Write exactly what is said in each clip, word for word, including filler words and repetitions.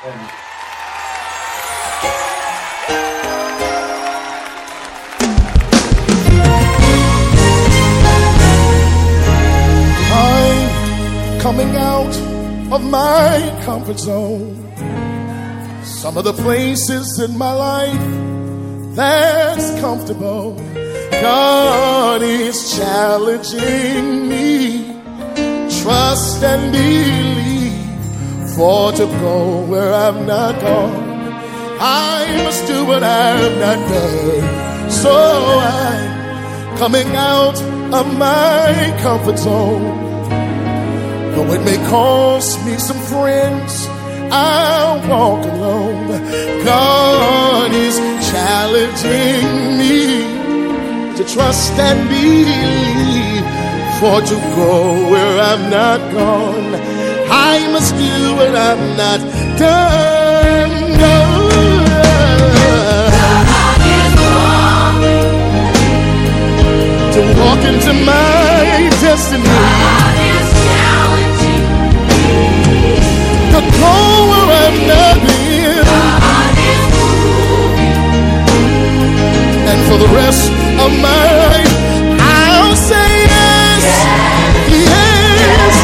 I'm coming out of my comfort zone. Some of the places in my life that's comfortable, God is challenging me. Trust and believe, for to go where I've not gone, I must do what I've not done. So I'm coming out of my comfort zone. Though it may cost me some friends, I'll walk alone. God is challenging me to trust and believe, for to go where I've not gone, I must do what I've not done. God is calling to walk into my destiny. God is challenging me to go where I've not been. God is moving, and for the rest of my life I'll say yes, yes,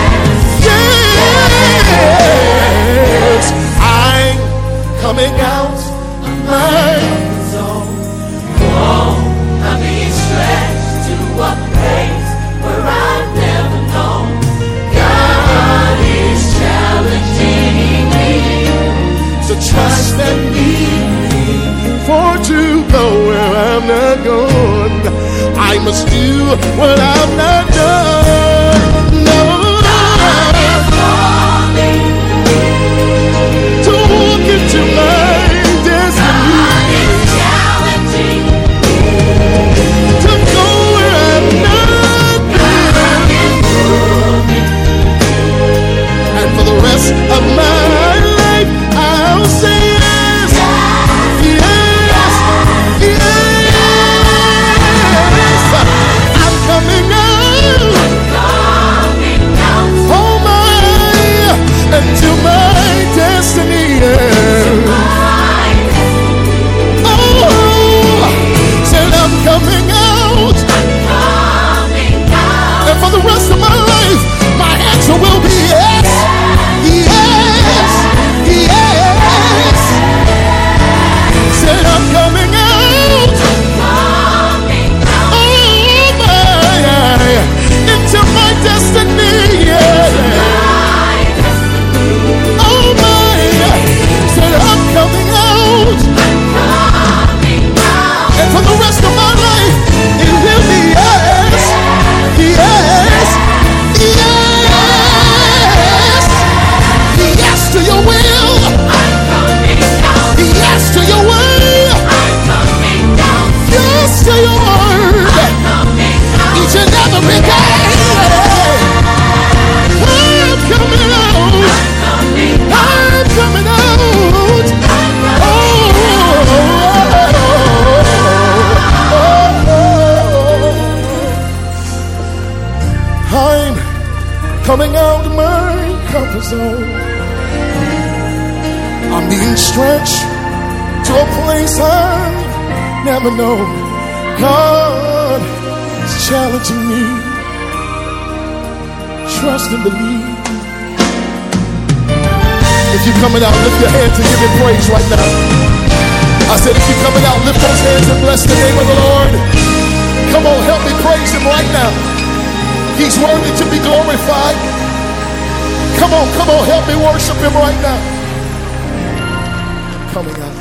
yes, yes. I'm coming out of my zone. Oh, I'm being stretched to a place where I've never known. God is challenging me to trust and believe, for to go where I'm not going, I must do what I've not done. No, God is calling to walk into my destiny. God is challenging to go where I've not been. God is moving, and for the rest of my life I'll say yes, yes, yes, yes. I'm coming out, coming out, oh my, into my destiny. Oh, said I'm coming out, coming out, and for the rest of my life my answer will be yes, yes, yes. Said I'm coming out, coming out, oh my, into my destiny. Oh my, said I'm coming out, coming out, and for the rest of my life it will be yes, yes, yes, yes to your will, I'm coming out, yes to your way, I'm coming out, yes to your word, I'm coming out, each and every day. I'm coming out, I'm coming out, oh, I'm coming out of my comfort zone. I'm being stretched to a place I've never known. God is challenging me. Trust and believe. If you're coming out, lift your hands and give him praise right now. I said, if you're coming out, lift those hands and bless the name of the Lord. Come on, help me praise him right now. He's worthy to be glorified. Come on, come on, help me worship him right now. Coming out.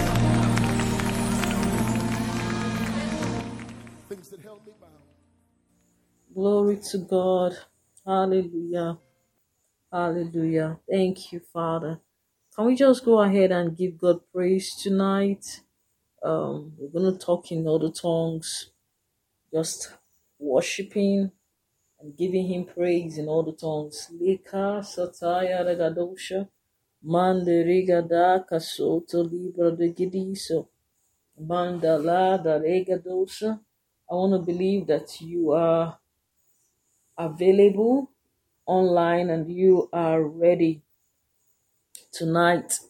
Things that held me bound. Glory to God. Hallelujah. Hallelujah. Thank you, Father. Can we just go ahead and give God praise tonight? Um, we're going to talk in other tongues, just worshiping and giving him praise in all the tongues. Lika sataya regadosha, mande rigada kasoto libra de gidiso, mandala da regadosa. I want to believe that you are available online and you are ready tonight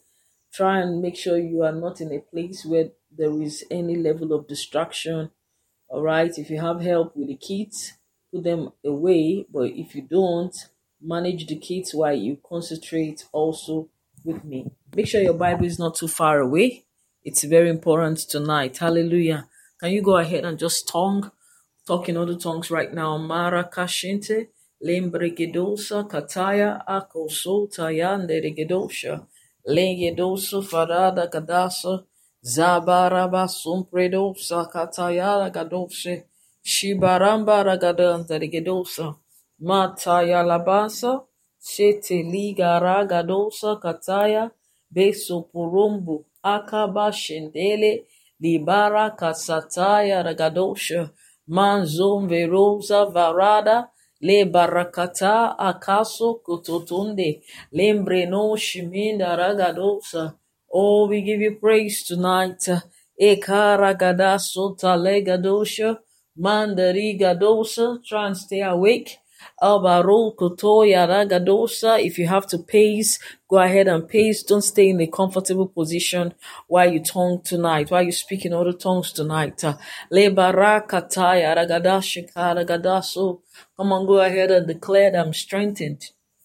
Try and make sure you are not in a place where there is any level of distraction. All right. If you have help with the kids, put them away. But if you don't, manage the kids while you concentrate also with me. Make sure your Bible is not too far away. It's very important tonight. Hallelujah. Can you go ahead and just tongue, talk in other tongues right now? Mara kashinte, lembregedosa, kataya, akoso, tayande regedosha, lengedosa, farada gadasa, zabaraba, sumpredosa, kataya, gadoshe, shibaramba, ragadanta, regedosa, mataya labasa, shete liga ragadosa, kataya, beso purumbu, akaba shendele, libara kasataya ragadosha, manzon verosa varada, le barakata akaso kototonde, lembreno shiminda ragadosa. Oh, we give you praise tonight. Ekara gadaso talegadosha, mandari gadosa, try and stay awake. Albaro kotoya ragadosa. If you have to pace, go ahead and pace. Don't stay in a comfortable position while you tongue tonight, while you speak in other tongues tonight. Lebara kataya ragadashika ragadaso. Come on, go ahead and declare that I'm strengthened.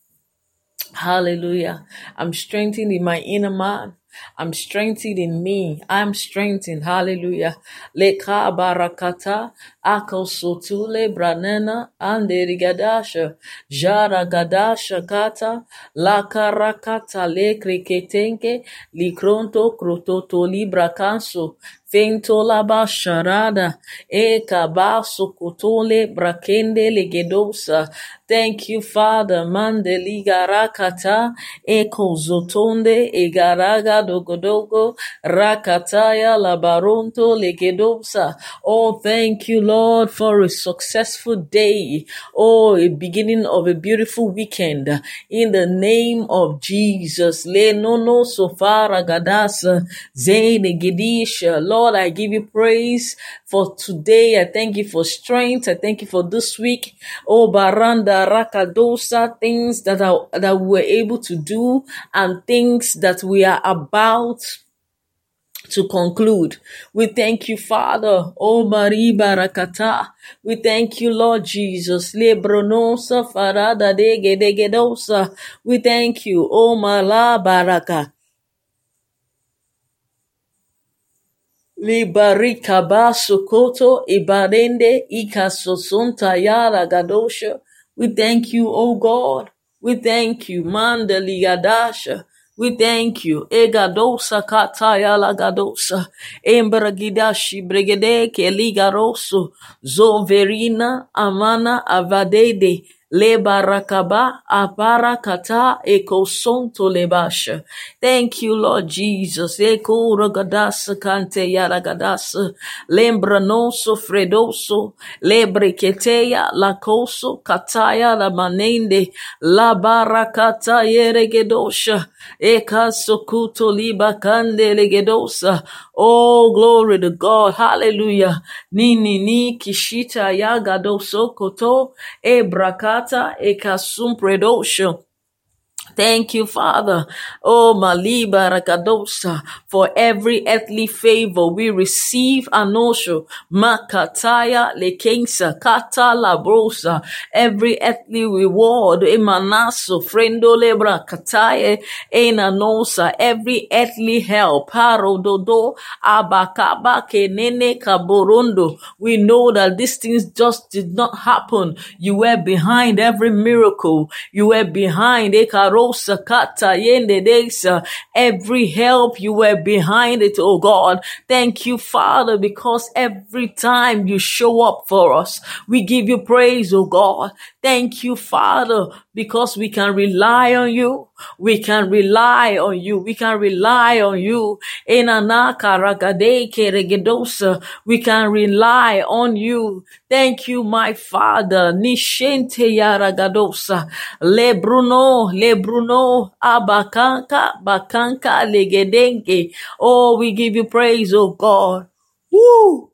Hallelujah. I'm strengthened in my inner man. I'm strengthened in me. I'm strengthened. Hallelujah. Leka barakata akosotule branena anderigadasha jara gadasha kata la karakata le kriketenke likronto krototo libra kanso fento laba sharada e kabaso kotole brakende legedosa. Thank you, Father. Mandeli garakata eko zotonde egaraga dogodogo rakataya labaronto legedosa. Oh, thank you, Lord, for a successful day. Oh, a beginning of a beautiful weekend. In the name of Jesus. Le nono sofara gadasa zene gedisha. Lord, I give you praise for today. I thank you for strength. I thank you for this week. Oh, baranda rakadosa, things that are that we were able to do and things that we are about to conclude. We thank you, Father. Oh, Mari Barakata. We thank you, Lord Jesus. Lebronosa farada dege degedosa. We thank you, oh Mala Baraka. Libarika basokoto ibarende ikasosonta yara gadosha. We thank you, oh God. We thank you, Mandali Gadasha. We thank you, Egadosa Kataya Lagadosa, Embragidashi Brigade Keligaroso, Zoverina Amana Avadede, Leba Rakaba Apara Kata Eko Sonto Lebasha. Thank you, Lord Jesus. Eko Ragadasa Kante Yaragadasa, Lembranoso Fredoso, Lebreketeya Lacoso, Kataya La Manende, La Barakata Yeregedosha, Eka Sokuto Liba Kande Legedosa. Oh, glory to God. Hallelujah. Nini ni Kishita Yagadoso Koto, Ebrakata Eka Sumpredosha. Thank you, Father. Oh, Maliba Rakadosa, for every earthly favor we receive anosho. Makataya lekensa kata labrosa. Every earthly reward, emanaso, frendo lebra kataye, enanosa. Every earthly help, parododo, abakaba kenene kaborondo. We know that these things just did not happen. You were behind every miracle. You were behind ekaro. Every help, you were behind it, oh God. Thank you, Father, because every time you show up for us, we give you praise, oh God. Thank you, Father, because we can rely on you. We can rely on you. We can rely on you. We can rely on you. Thank you, my Father. Nishente yaragadosa. Lebruno, lebruno, abakanka, bakanka, legedenge. Oh, we give you praise, oh God. Woo!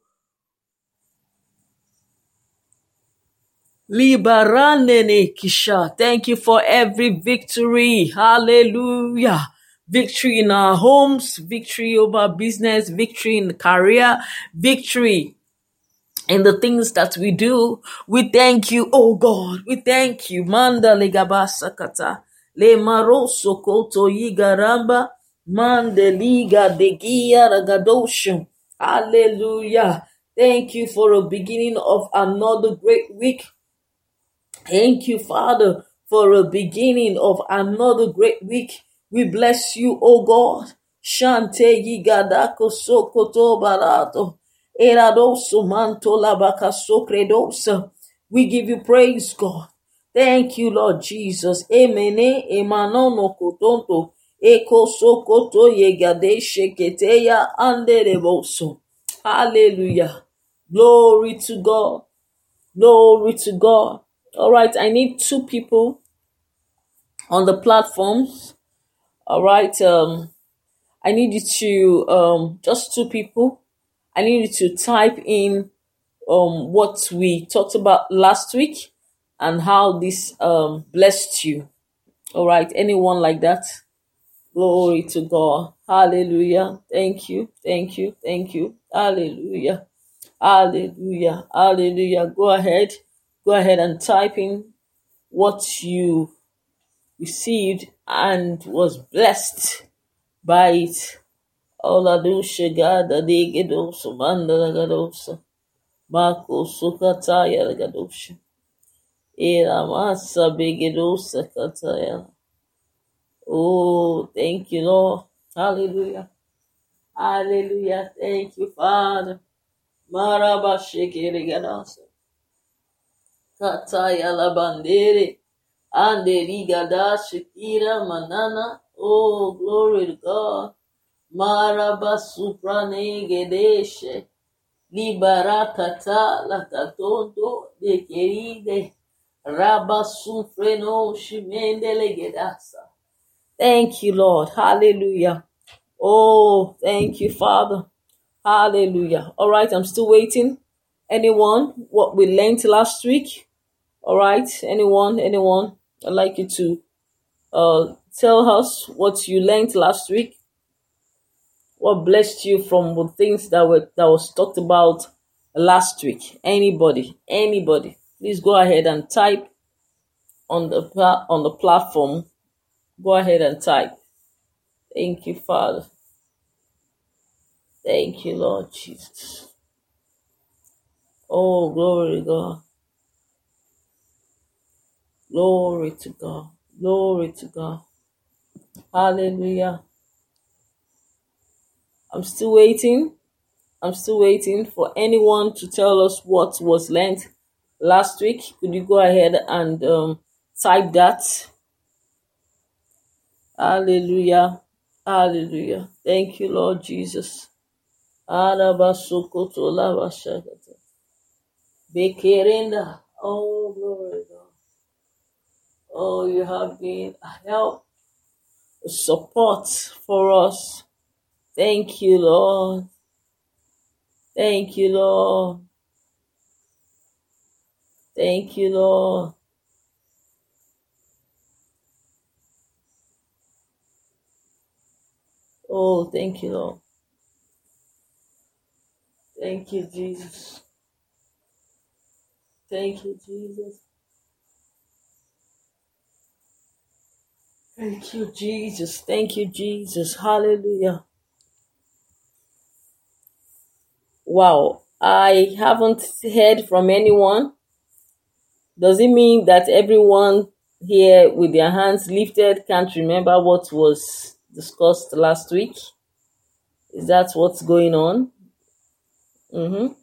Libaranene kisha. Thank you for every victory. Hallelujah. victory in our homes, victory over business, victory in the career, victory in the things that we do. We thank you, oh God. We thank you. Manda legabasakata. Le maroso koto yigaramba. Mande liga degia ragadosho. Hallelujah. Thank you for a beginning of another great week. Thank you, Father, for a beginning of another great week. We bless you, O God. Shante yigadako sokoto barato. Eradoso manto labaka sokredosa. We give you praise, God. Thank you, Lord Jesus. Emene emanono kotonto. Eko sokoto yegade sheketeya andereboso. Hallelujah. Glory to God. Glory to God. All right, I need two people on the platforms. All right, um, I need you to, um, just two people. I need you to type in um, what we talked about last week and how this um, blessed you. All right, anyone like that? Glory to God. Hallelujah. Thank you. Thank you. Thank you. Hallelujah. Hallelujah. Hallelujah. Go ahead. Go ahead and type in what you received and was blessed by it. Oladusha gada degedosa mandala gadosa. Mako sukataya gadosha. Era masa begedosa kataya. Oh, thank you, Lord. Hallelujah. Hallelujah. Thank you, Father. Maraba shekere gadasa. Kataya la bandere. Ande gada shekira manana. Oh, glory to God. Maraba suprane gedeshe. Libarakata la katondo de queride. Rabba sufreno shimendele gedasa. Thank you, Lord. Hallelujah. Oh, thank you, Father. Hallelujah. All right, I'm still waiting. Anyone? What we learned last week? All right, anyone? Anyone? I'd like you to uh, tell us what you learned last week. What blessed you from the things that were that was talked about last week? Anybody? Anybody? Please go ahead and type on the pla- on the platform. Go ahead and type. Thank you, Father. Thank you, Lord Jesus. Oh, glory to God. Glory to God. Glory to God. Hallelujah. I'm still waiting. I'm still waiting for anyone to tell us what was learned last week. Could you go ahead and um, type that? Hallelujah. Hallelujah. Thank you, Lord Jesus. Bekerenda. Oh, glory to God. Oh, you have been a help, a support for us. Thank you, Lord. Thank you, Lord. Thank you, Lord. Oh, thank you, Lord. Thank you, Jesus. Thank you, Jesus. Thank you, Jesus. Thank you, Jesus. Hallelujah. Wow. I haven't heard from anyone. Does it mean that everyone here with their hands lifted can't remember what was discussed last week? Is that what's going on? Mm-hmm.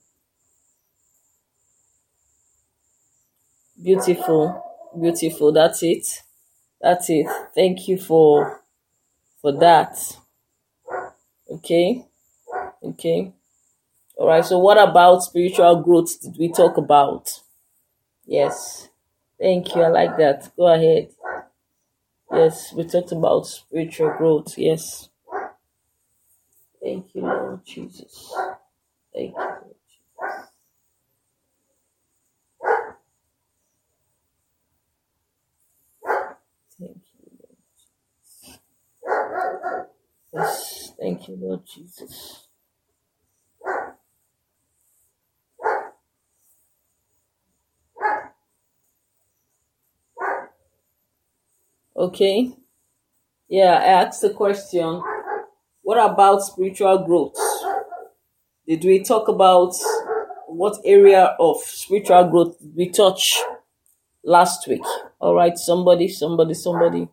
Beautiful. Beautiful. That's it. That's it. Thank you for for that. Okay. Okay. All right. So what about spiritual growth did we talk about? Yes. Thank you. I like that. Go ahead. Yes, we talked about spiritual growth. Yes. Thank you, Lord Jesus. Thank you, Lord Jesus. Thank you, Lord. Jesus. Thank you, Lord Jesus. Okay. Yeah, I asked the question, what about spiritual growth? Did we talk about what area of spiritual growth did we touch last week? All right, somebody, somebody, somebody.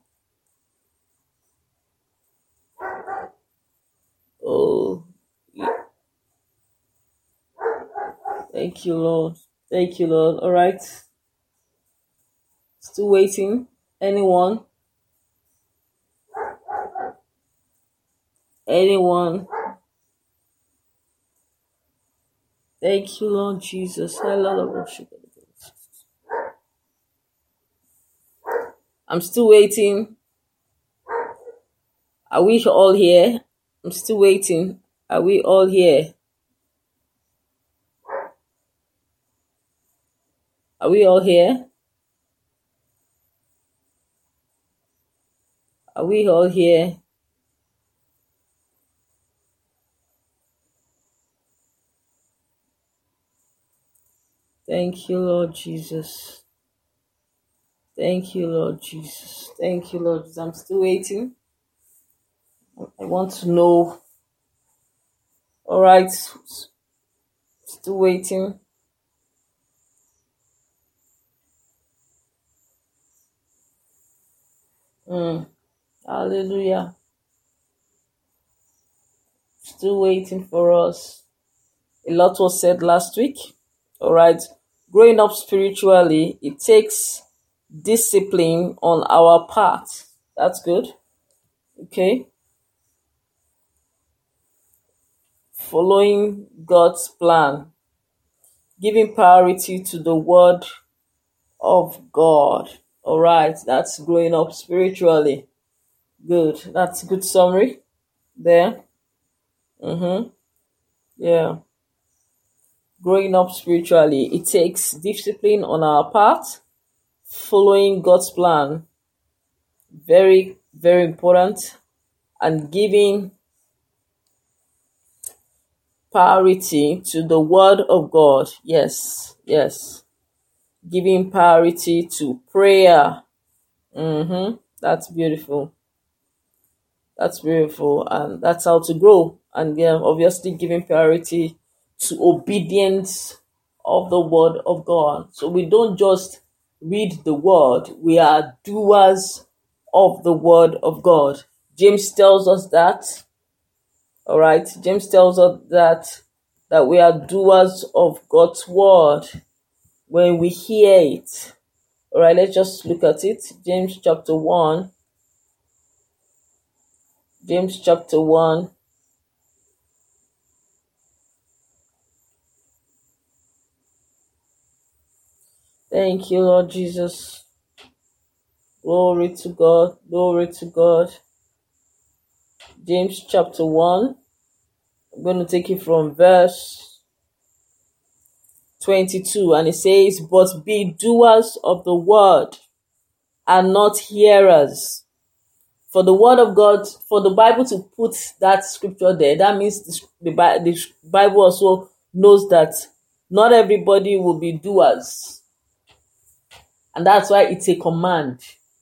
Oh, yeah. Thank you, Lord. Thank you, Lord. All right. Still waiting. Anyone? Anyone? Thank you, Lord Jesus. I'm still waiting. Are we all here? I'm still waiting. Are we all here? Are we all here? Are we all here? Thank you, Lord Jesus. Thank you, Lord Jesus. Thank you, Lord Jesus. I'm still waiting. I want to know. All right. Still waiting. Mm. Hallelujah. Still waiting for us. A lot was said last week. All right. Growing up spiritually, it takes discipline on our part. That's good. Okay. Following God's plan. Giving priority to the word of God. All right. That's growing up spiritually. Good. That's a good summary there. Mm-hmm. Yeah. Growing up spiritually, it takes discipline on our part. Following God's plan. Very, very important. And giving priority to the word of God. Yes, yes. Giving priority to prayer. Mm-hmm. That's beautiful. That's beautiful. And that's how to grow. And yeah, obviously giving priority to obedience of the word of God. So we don't just read the word. We are doers of the word of God. James tells us that. All right. James tells us that, that we are doers of God's word when we hear it. All right. Let's just look at it. James chapter one. James chapter one. Thank you, Lord Jesus. Glory to God. Glory to God. James chapter one. I'm going to take it from verse twenty-two. And it says, but be doers of the word and not hearers. For the word of God, for the Bible to put that scripture there, that means the, the Bible also knows that not everybody will be doers. And that's why it's a command.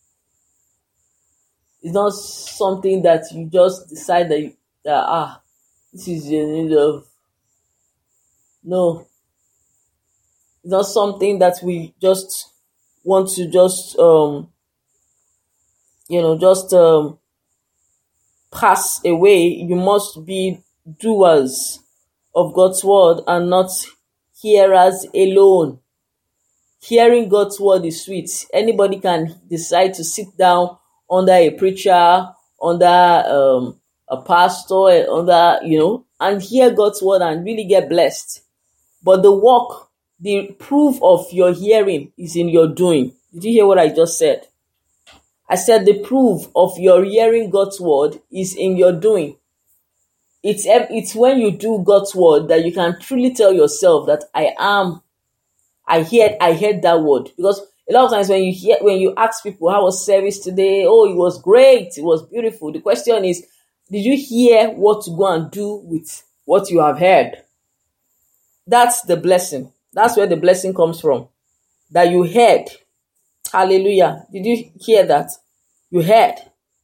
It's not something that you just decide that, you, that ah, this is the need of. No. It's not something that we just want to just, um, you know, just um, pass away. You must be doers of God's word and not hearers alone. Hearing God's word is sweet. Anybody can decide to sit down under a preacher, under um, a pastor, under, you know, and hear God's word and really get blessed. But the work, the proof of your hearing is in your doing. Did you hear what I just said? I said the proof of your hearing God's word is in your doing. It's, it's when you do God's word that you can truly tell yourself that I am I heard, I heard that word. Because a lot of times when you hear, when you ask people, how was service today? Oh, it was great. It was beautiful. The question is, Did you hear what to go and do with what you have heard? That's the blessing. That's where the blessing comes from. That you heard. Hallelujah. Did you hear that? You heard.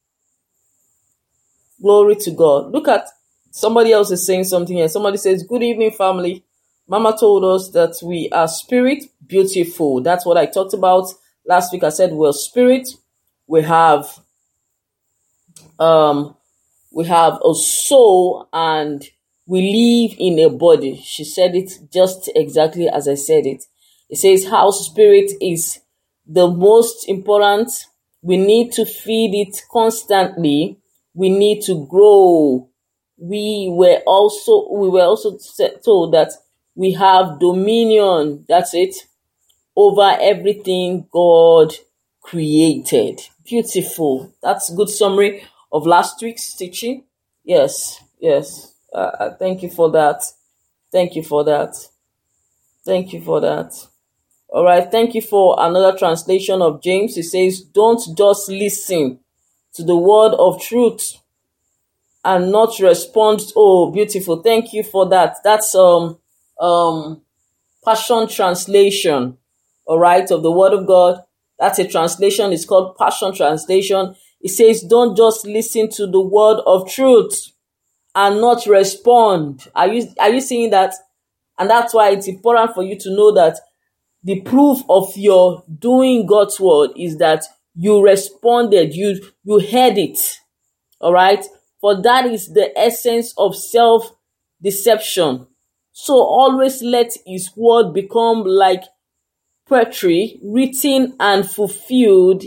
Glory to God. Look at somebody else is saying something here. Somebody says, good evening, family. Mama told us that we are spirit beautiful. That's what I talked about last week. I said we're spirit. We have um we have a soul and we live in a body. She said it just exactly as I said it. It says how spirit is the most important. We need to feed it constantly. We need to grow. We were also we were also told that we have dominion. That's it. Over everything God created. Beautiful. That's a good summary of last week's teaching. Yes, yes. Uh, thank you for that. Thank you for that. Thank you for that. All right. Thank you for another translation of James. It says, don't just listen to the word of truth and not respond. Oh, beautiful. Thank you for that. That's um um Passion Translation. All right, of the word of God. That's a translation. It's called Passion Translation. It says, don't just listen to the word of truth and not respond. Are you are you seeing that? And that's why it's important for you to know that the proof of your doing God's word is that you responded, you you heard it. All right? For that is the essence of self-deception. So always let his word become like poetry, written and fulfilled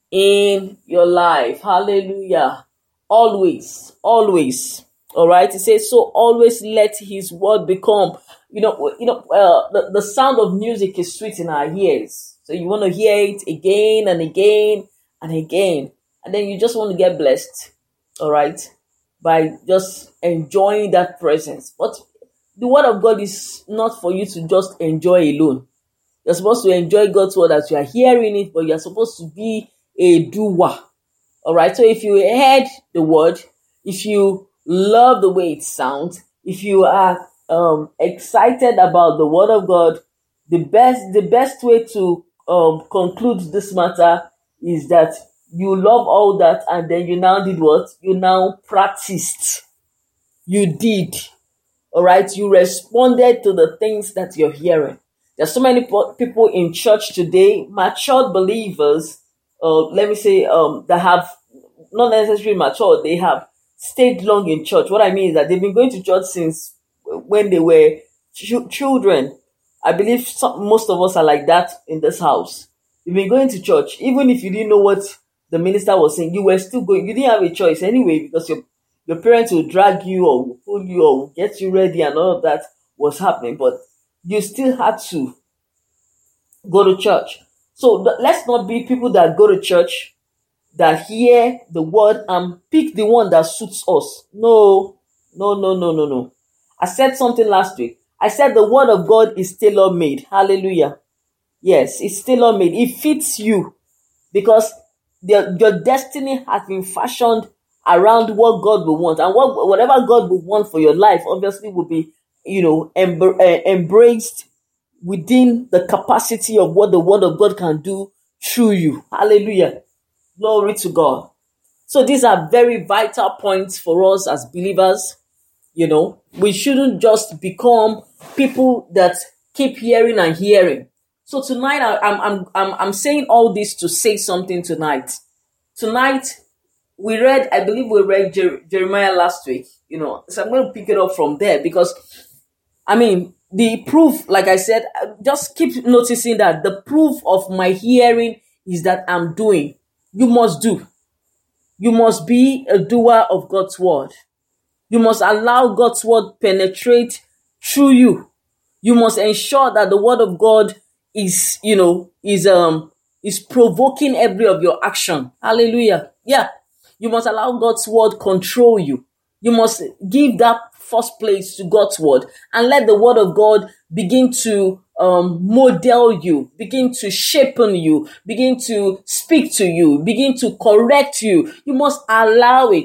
in your life. Hallelujah. Always, always. All right. It says, so always let his word become, you know, you know, uh, the, the sound of music is sweet in our ears. So you want to hear it again and again and again. And then you just want to get blessed. All right. By just enjoying that presence. But the word of God is not for you to just enjoy alone. You're supposed to enjoy God's word as you are hearing it, but you're supposed to be a doer. All right. So if you heard the word, if you love the way it sounds, if you are um, excited about the word of God, the best the best way to um, conclude this matter is that you love all that, and then you now did what? You now practiced. You did. All right. You responded to the things that you're hearing. There's so many people in church today, matured believers, uh, let me say, um, that have not necessarily matured, they have stayed long in church. What I mean is that they've been going to church since when they were ch- children. I believe some, most of us are like that in this house. You've been going to church, even if you didn't know what the minister was saying, you were still going. You didn't have a choice anyway, because your your parents will drag you or will pull you or will get you ready, and all of that was happening. But you still had to go to church. So th- let's not be people that go to church, that hear the word and pick the one that suits us. No, no, no, no, no, no. I said something last week. I said the word of God is tailor-made. Hallelujah. Yes, it's tailor-made. It fits you because the, your destiny has been fashioned around what God will want. And what, whatever God will want for your life, obviously, will be, you know, embr- uh, embraced within the capacity of what the word of God can do through you. Hallelujah. Glory to God. So these are very vital points for us as believers. You know, we shouldn't just become people that keep hearing and hearing. So tonight, I, I'm, I'm, I'm, I'm saying all this to say something tonight. Tonight, we read, I believe we read Jer- Jeremiah last week, you know, so I'm going to pick it up from there because, I mean, the proof, like I said, just keep noticing that the proof of my hearing is that I'm doing. You must do. You must be a doer of God's word. You must allow God's word penetrate through you. You must ensure that the word of God is, you know, is um is provoking every of your action. Hallelujah. Yeah. You must allow God's word control you. You must give that first place to God's word and let the word of God begin to um, model you, begin to shapen you, begin to speak to you, begin to correct you. You must allow it.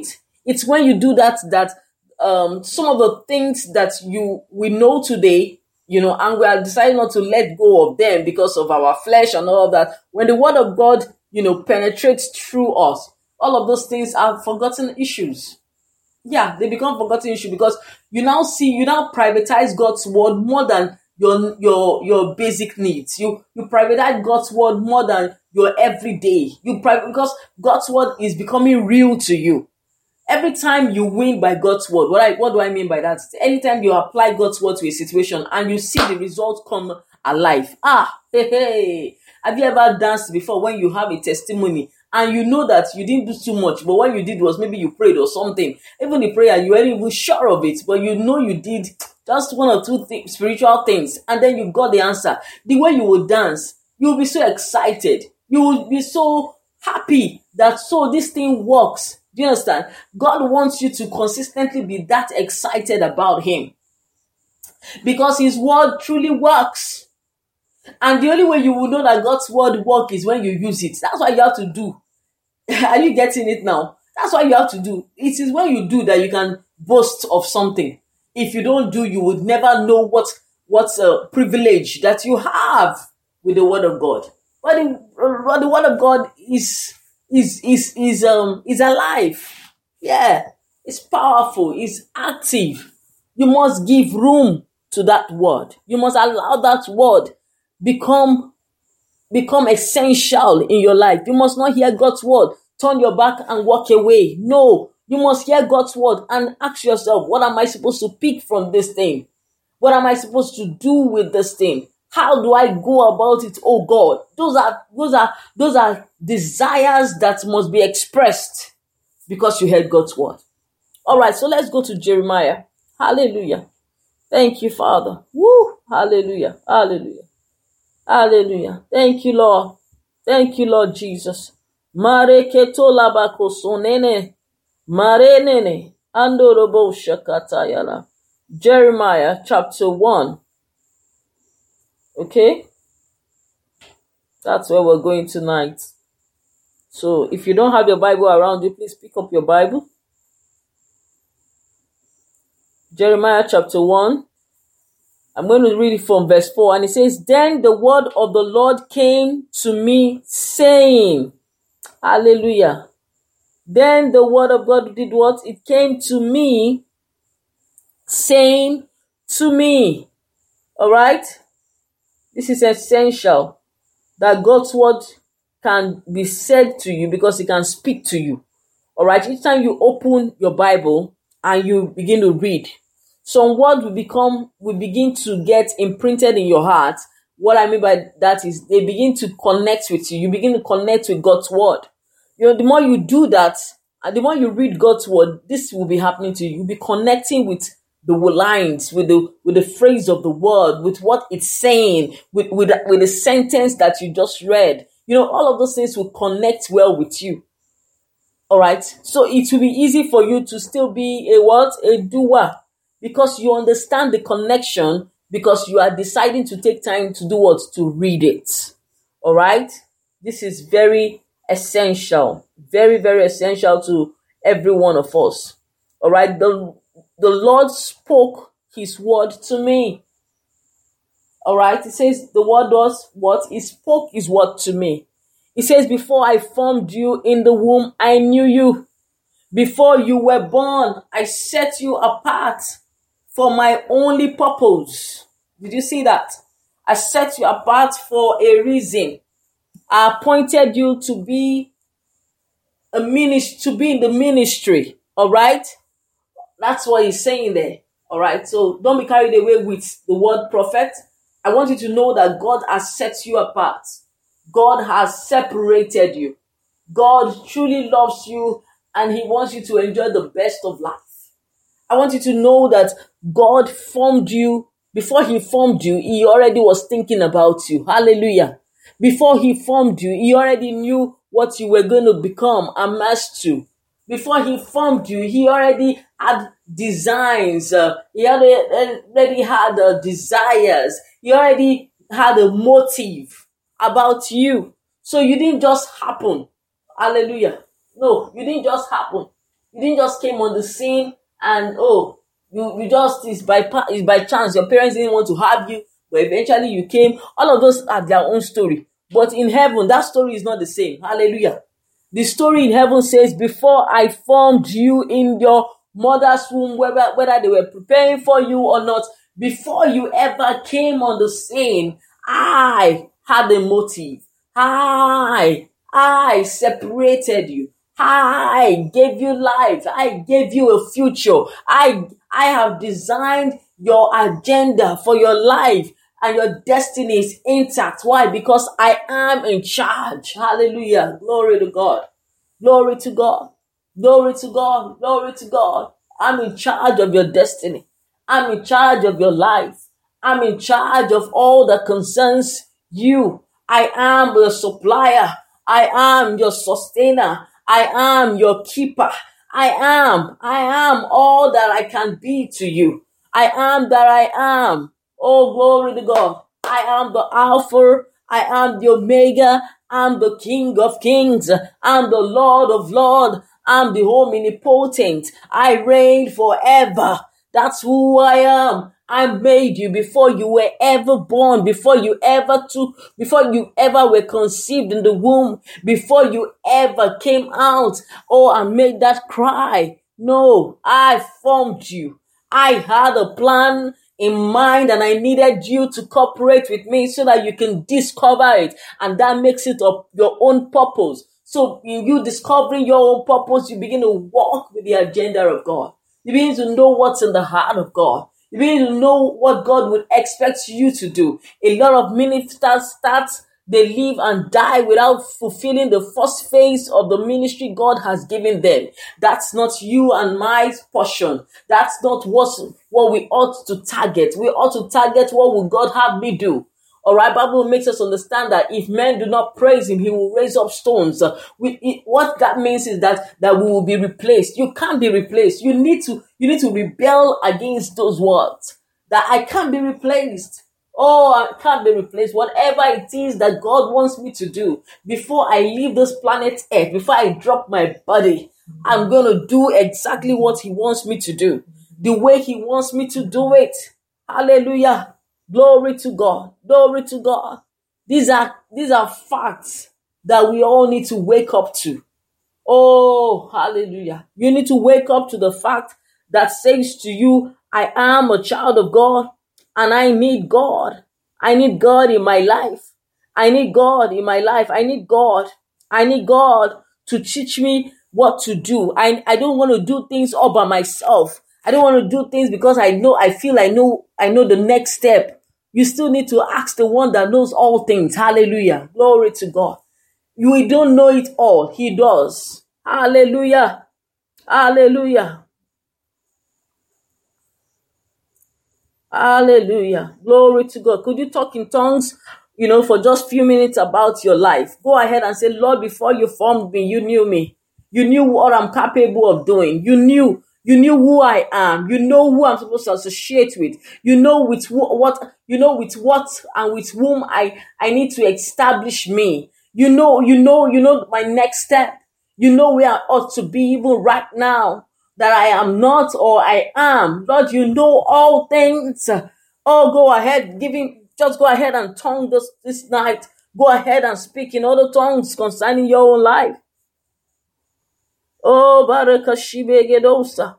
It's when you do that that um, some of the things that you we know today, you know, and we are deciding not to let go of them because of our flesh and all of that. When the word of God, you know, penetrates through us, all of those things are forgotten issues. Yeah, they become forgotten issue because you now see, you now privatize God's word more than your your your basic needs. You you privatize God's word more than your everyday. You private because God's word is becoming real to you. Every time you win by God's word, what I what do I mean by that? Anytime you apply God's word to a situation and you see the result come alive. Ah, hey, hey. Have you ever danced before when you have a testimony and you know that you didn't do too much, but what you did was maybe you prayed or something. Even the prayer, you weren't even sure of it, but you know you did just one or two th- spiritual things, and then you got the answer. The way you will dance, you will be so excited. You will be so happy that so this thing works. Do you understand? God wants you to consistently be that excited about him because his word truly works. And the only way you will know that God's word works is when you use it. That's what you have to do. Are you getting it now? That's what you have to do. It is when you do that you can boast of something. If you don't do, you would never know what what uh, privilege that you have with the word of God. But the, but the word of God is is is is um is alive. Yeah, it's powerful. It's active. You must give room to that word. You must allow that word become become essential in your life. You must not hear God's word, turn your back and walk away. No, you must hear God's word and ask yourself, what am I supposed to pick from this thing? What am I supposed to do with this thing? How do I go about it? Oh God, those are those are those are desires that must be expressed because you heard God's word. All right, so let's go to Jeremiah. Hallelujah. Thank you, Father. Woo! Hallelujah. Hallelujah. Hallelujah. Thank you, Lord. Thank you, Lord Jesus. Mare keto labako sonene. Mare nene. Andorobo shakatayala. Jeremiah chapter one. Okay? That's where we're going tonight. So if you don't have your Bible around you, please pick up your Bible. Jeremiah chapter one. I'm going to read it from verse four, and it says, Then the word of the Lord came to me, saying, Hallelujah. Then the word of God did what? It came to me, saying to me. All right? This is essential, that God's word can be said to you because it can speak to you. All right? Each time you open your Bible and you begin to read, some word will become, will begin to get imprinted in your heart. What I mean by that is they begin to connect with you. You begin to connect with God's word. You know, the more you do that, and the more you read God's word, this will be happening to you. You'll be connecting with the lines, with the with the phrase of the word, with what it's saying, with with with the sentence that you just read. You know, all of those things will connect well with you. All right. So it will be easy for you to still be a what? A doer. Because you understand the connection, because you are deciding to take time to do what? To read it. All right? This is very essential. Very, very essential to every one of us. All right? The, the Lord spoke his word to me. All right? It says the word was what? He spoke his word to me. It says, before I formed you in the womb, I knew you. Before you were born, I set you apart for my only purpose. Did you see that? I set you apart for a reason. I appointed you to be a ministry, to be in the ministry. All right? That's what he's saying there. All right? So don't be carried away with the word prophet. I want you to know that God has set you apart. God has separated you. God truly loves you and he wants you to enjoy the best of life. I want you to know that God formed you. Before he formed you, he already was thinking about you. Hallelujah. Before he formed you, he already knew what you were going to become, amassed to. Before he formed you, he already had designs. Uh, he already, already had uh, desires. He already had a motive about you. So you didn't just happen. Hallelujah. No, you didn't just happen. You didn't just came on the scene and, oh, you, you just, it's by, it's by chance. Your parents didn't want to have you, but eventually you came. All of those are their own story. But in heaven, that story is not the same. Hallelujah. The story in heaven says, before I formed you in your mother's womb, whether, whether they were preparing for you or not, before you ever came on the scene, I had a motive. I, I separated you. I gave you life. I gave you a future. I, I have designed your agenda for your life, and your destiny is intact. Why? Because I am in charge. Hallelujah. Glory to God. Glory to God. Glory to God. Glory to God. I'm in charge of your destiny. I'm in charge of your life. I'm in charge of all that concerns you. I am your supplier. I am your sustainer. I am your keeper. I am. I am all that I can be to you. I am that I am. Oh, glory to God. I am the Alpha. I am the Omega. I'm the King of Kings. I'm the Lord of Lords. I'm the omnipotent. I reign forever. That's who I am. I made you before you were ever born, before you ever took, before you ever were conceived in the womb, before you ever came out. Oh, I made that cry. No, I formed you. I had a plan in mind, and I needed you to cooperate with me so that you can discover it, and that makes it of your own purpose. So in you discovering your own purpose, you begin to walk with the agenda of God. You begin to know what's in the heart of God. You begin to know what God would expect you to do. A lot of ministers start, they live and die without fulfilling the first phase of the ministry God has given them. That's not you and my portion. That's not what, what we ought to target. We ought to target what will God have me do. All right, Bible makes us understand that if men do not praise him, he will raise up stones. Uh, we, it, what that means is that, that we will be replaced. You can't be replaced. You need to, you need to rebel against those words. That I can't be replaced. Oh, I can't be replaced. Whatever it is that God wants me to do, before I leave this planet Earth, before I drop my body, I'm going to do exactly what he wants me to do. The way he wants me to do it. Hallelujah. Glory to God. Glory to God. These are, these are facts that we all need to wake up to. Oh, hallelujah. You need to wake up to the fact that says to you, I am a child of God and I need God. I need God in my life. I need God in my life. I need God. I need God to teach me what to do. I, I don't want to do things all by myself. I don't want to do things because I know, I feel I know, I know the next step. You still need to ask the one that knows all things. Hallelujah. Glory to God. You don't know it all. He does. Hallelujah. Hallelujah. Hallelujah. Glory to God. Could you talk in tongues, you know, for just a few minutes about your life? Go ahead and say, Lord, before you formed me, you knew me. You knew what I'm capable of doing. You knew You knew who I am. You know who I'm supposed to associate with. You know with wh- what, you know with what and with whom I, I need to establish me. You know, you know, you know my next step. You know where I ought to be even right now, that I am not or I am. Lord, you know all things. Oh, go ahead, giving, just go ahead and tongue this, this night. Go ahead and speak in other tongues concerning your own life. Oh, Baraka Shibegedosa.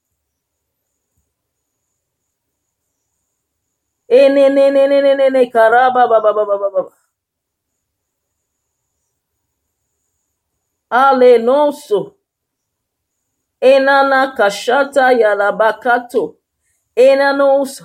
Eh, ne, ne, ne, ne, ne, ne, ne, karaba, ba, ba, ba, ba, ba, ba. Ale noso. Enana kashata yalabakato. Enanos.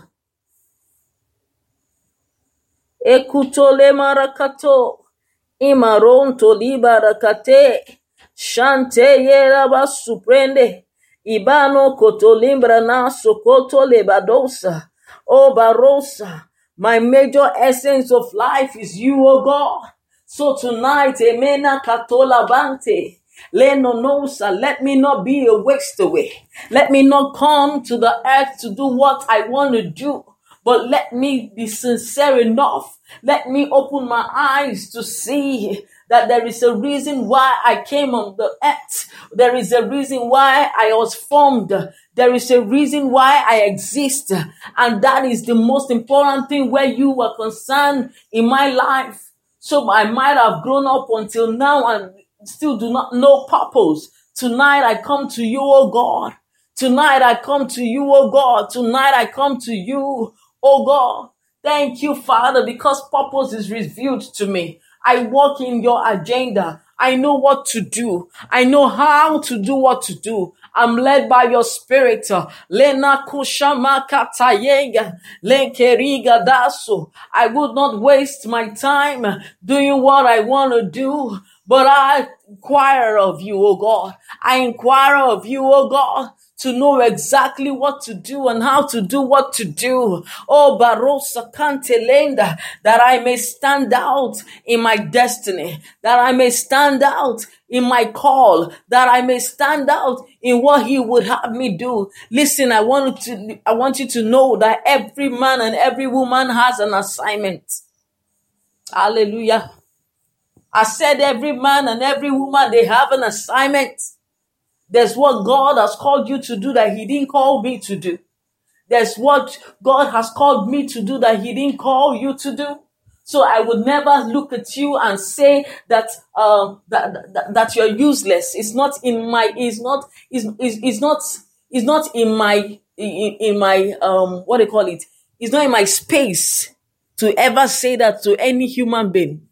Ekutole marakato. Imaronto libarakate. Shante yelaba suprende. Ibano kotolimbra na sokoto lebadosa. Oh Barosa. My major essence of life is you, oh God. So tonight, emena katola bante. Lenonosa, let me not be a waste away. Let me not come to the earth to do what I want to do, but let me be sincere enough. Let me open my eyes to see that there is a reason why I came on the earth. There is a reason why I was formed. There is a reason why I exist. And that is the most important thing where you were concerned in my life. So I might have grown up until now and still do not know purpose. Tonight I come to you, oh God. Tonight I come to you, oh God. Tonight I come to you, oh God. Thank you, Father, because purpose is revealed to me. I walk in your agenda. I know what to do. I know how to do what to do. I'm led by your spirit. Lena kushama katayega, lenkeriga daso. I would not waste my time doing what I want to do, but I inquire of you, oh God. I inquire of you, oh God, to know exactly what to do and how to do what to do. Oh, Barosa Cantelenda, that I may stand out in my destiny, that I may stand out in my call, that I may stand out in what he would have me do. Listen, I want to, I want you to know that every man and every woman has an assignment. Hallelujah. I said every man and every woman, they have an assignment. There's what God has called you to do that he didn't call me to do. There's what God has called me to do that he didn't call you to do. So I would never look at you and say that, um, that, that, that you're useless. It's not in my, it's not, it's, it's, it's not, it's not in my, in, in my, um, what do you call it? It's not in my space to ever say that to any human being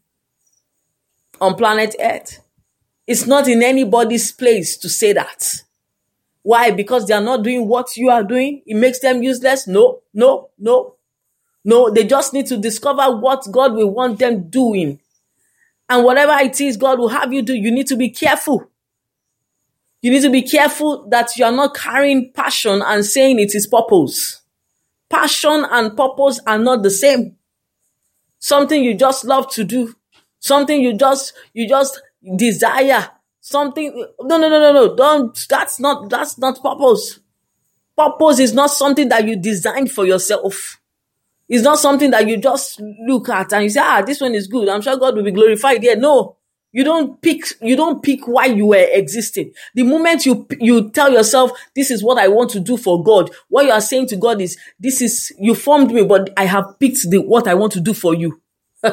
on planet Earth. It's not in anybody's place to say that. Why? Because they are not doing what you are doing. It makes them useless. No, no, no, no. They just need to discover what God will want them doing. And whatever it is God will have you do, you need to be careful. You need to be careful that you are not carrying passion and saying it is purpose. Passion and purpose are not the same. Something you just love to do. Something you just, you just, desire something. No, no, no, no, no. Don't, that's not, that's not purpose. Purpose is not something that you designed for yourself. It's not something that you just look at and you say, ah, this one is good. I'm sure God will be glorified here. No, you don't pick, you don't pick why you were existing. The moment you, you tell yourself, this is what I want to do for God, what you are saying to God is, this is, you formed me, but I have picked the, what I want to do for you.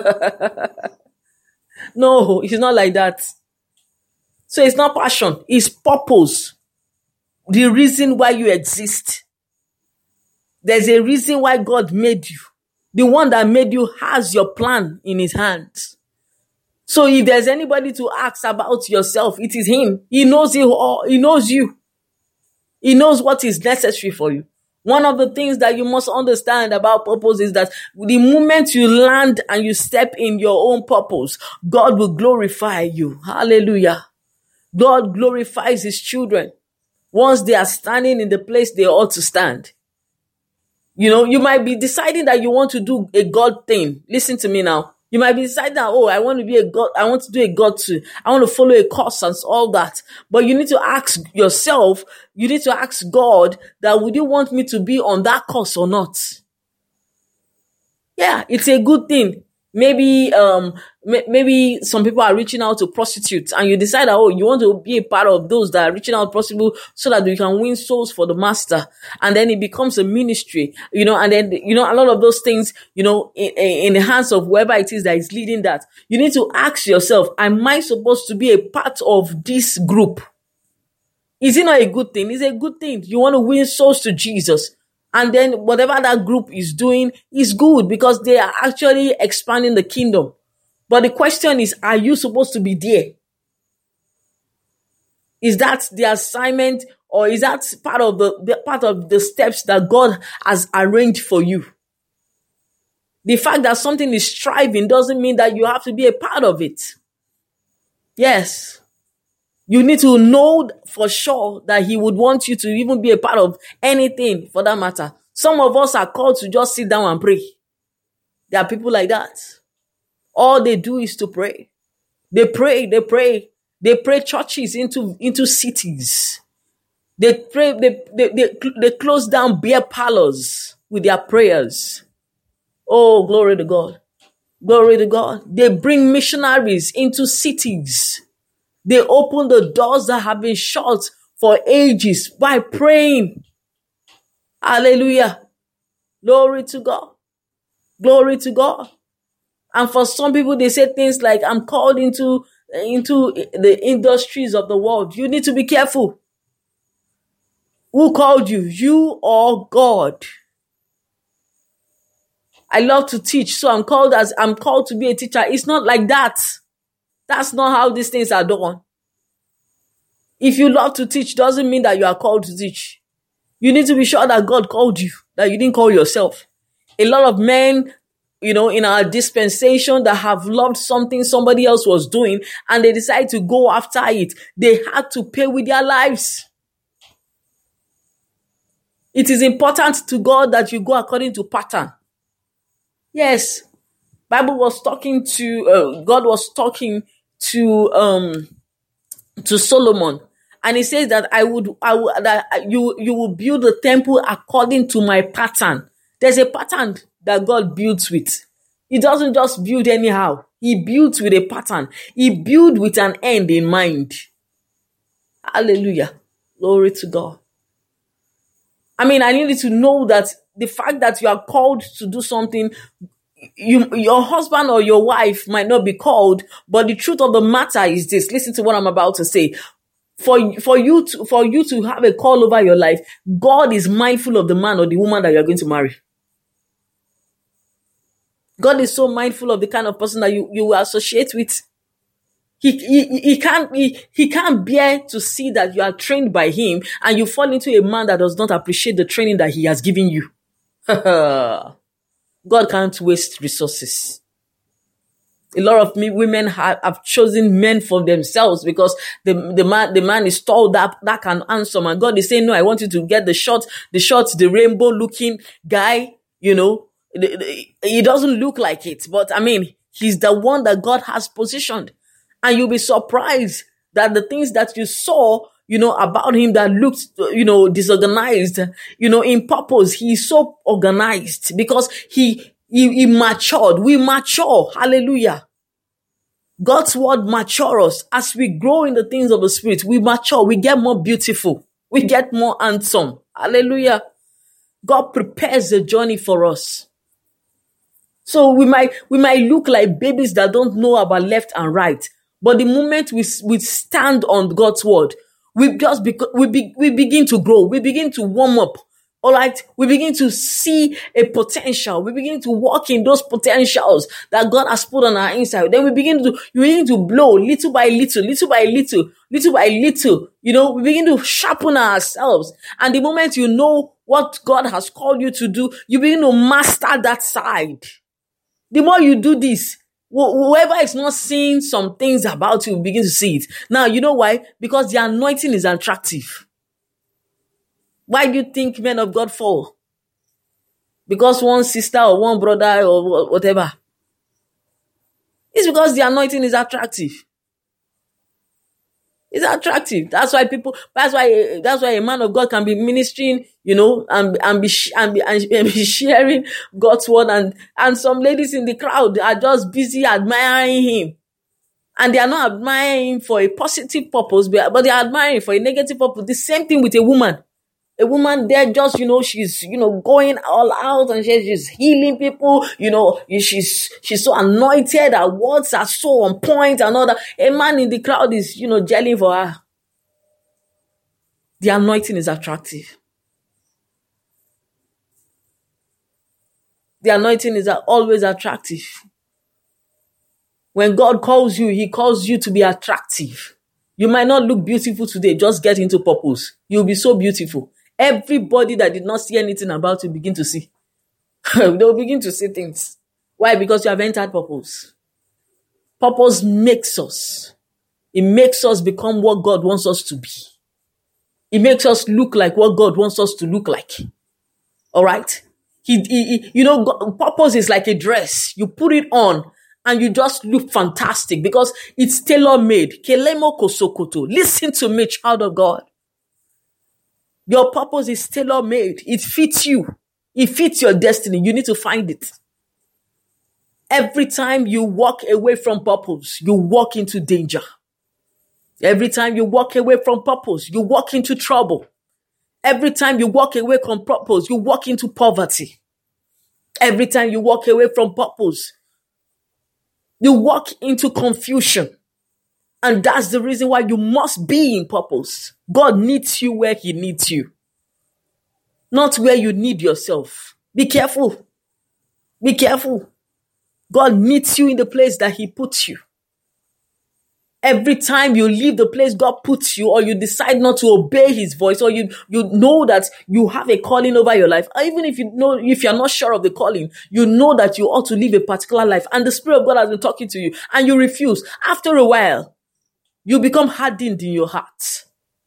No, it's not like that. So it's not passion, it's purpose. The reason why you exist. There's a reason why God made you. The one that made you has your plan in his hands. So if there's anybody to ask about yourself, it is him. He knows you all. He knows you. He knows what is necessary for you. One of the things that you must understand about purpose is that the moment you land and you step in your own purpose, God will glorify you. Hallelujah. God glorifies his children once they are standing in the place they ought to stand. You know, you might be deciding that you want to do a God thing. Listen to me now. You might be deciding that, oh, I want to be a God, I want to do a God too. I want to follow a course and all that. But you need to ask yourself, you need to ask God that would you want me to be on that course or not? Yeah, it's a good thing. Maybe, um, m- maybe some people are reaching out to prostitutes and you decide that, oh, you want to be a part of those that are reaching out to prostitutes so that you can win souls for the master. And then it becomes a ministry, you know, and then, you know, a lot of those things, you know, in, in the hands of whoever it is that is leading that. You need to ask yourself, am I supposed to be a part of this group? Is it not a good thing? It's a good thing. You want to win souls to Jesus. And then whatever that group is doing is good because they are actually expanding the kingdom. But the question is, are you supposed to be there? Is that the assignment or is that part of the, the part of the steps that God has arranged for you? The fact that something is striving doesn't mean that you have to be a part of it. Yes. You need to know for sure that he would want you to even be a part of anything for that matter. Some of us are called to just sit down and pray. There are people like that. All they do is to pray. They pray, they pray. They pray churches into, into cities. They pray, they, they, they, they close down beer parlors with their prayers. Oh, glory to God. Glory to God. They bring missionaries into cities. They open the doors that have been shut for ages by praying. Hallelujah. Glory to God. Glory to God. And for some people, they say things like, I'm called into, into the industries of the world. You need to be careful. Who called you? You or God? I love to teach, so I'm called as I'm called to be a teacher. It's not like that. That's not how these things are done. If you love to teach, doesn't mean that you are called to teach. You need to be sure that God called you, that you didn't call yourself. A lot of men, you know, in our dispensation that have loved something somebody else was doing and they decide to go after it, they had to pay with their lives. It is important to God that you go according to pattern. Yes, Bible was talking to, uh, God was talking to, um, to Solomon. And he says that I would, I would, that you, you will build the temple according to my pattern. There's a pattern that God builds with. He doesn't just build anyhow. He builds with a pattern. He builds with an end in mind. Hallelujah. Glory to God. I mean, I needed to know that the fact that you are called to do something, you, your husband or your wife might not be called, but the truth of the matter is this. Listen to what I'm about to say. For, for you to, for you to have a call over your life, God is mindful of the man or the woman that you are going to marry. God is so mindful of the kind of person that you, you will associate with. He, he, he can't, he, he can't bear to see that you are trained by him and you fall into a man that does not appreciate the training that he has given you. God can't waste resources. A lot of me, women have, have chosen men for themselves because the, the man, the man is tall that, that can answer. And God is saying, no, I want you to get the short, the short, the rainbow looking guy, you know, the, the, he doesn't look like it, but I mean, he's the one that God has positioned. And you'll be surprised that the things that you saw, you know, about him that looked, you know, disorganized, you know, in purpose, he's so organized because he, he, he matured. We mature. Hallelujah. God's word mature us. As we grow in the things of the Spirit, we mature. We get more beautiful. We get more handsome. Hallelujah. God prepares the journey for us. So we might, we might look like babies that don't know about left and right. But the moment we, we stand on God's word, we just, be, we, be, we begin to grow. We begin to warm up. All right. We begin to see a potential. We begin to walk in those potentials that God has put on our inside. Then we begin to, we begin to blow little by little, little by little, little by little. You know, we begin to sharpen ourselves. And the moment you know what God has called you to do, you begin to master that side. The more you do this, whoever is not seeing some things about you will begin to see it. Now, you know why? Because the anointing is attractive. Why do you think men of God fall? Because one sister or one brother or whatever. It's because the anointing is attractive. It's attractive. That's why people, that's why, that's why a man of God can be ministering, you know, and, and be, and be, and be sharing God's word. And, and some ladies in the crowd are just busy admiring him. And they are not admiring him for a positive purpose, but they are admiring for a negative purpose. The same thing with a woman. A woman there just, you know, she's, you know, going all out and she's, she's healing people, you know, she's, she's so anointed, her words are so on point and all that. A man in the crowd is, you know, gelling for her. The anointing is attractive. The anointing is always attractive. When God calls you, he calls you to be attractive. You might not look beautiful today, just get into purpose. You'll be so beautiful. Everybody that did not see anything about you begin to see. They'll begin to see things. Why? Because you have entered purpose. Purpose makes us. It makes us become what God wants us to be. It makes us look like what God wants us to look like. All right? He, he, he, you know, purpose is like a dress. You put it on and you just look fantastic because it's tailor-made. Kelemo kosokoto. Listen to me, child of God. Your purpose is tailor-made. It fits you. It fits your destiny. You need to find it. Every time you walk away from purpose, you walk into danger. Every time you walk away from purpose, you walk into trouble. Every time you walk away from purpose, you walk into poverty. Every time you walk away from purpose, you walk into confusion. And that's the reason why you must be in purpose. God needs you where he needs you, not where you need yourself. Be careful. Be careful. God needs you in the place that he puts you. Every time you leave the place God puts you, or you decide not to obey his voice, or you, you know that you have a calling over your life, or even if you know, if you're not sure of the calling, you know that you ought to live a particular life, and the Spirit of God has been talking to you, and you refuse. After a while, you become hardened in your heart.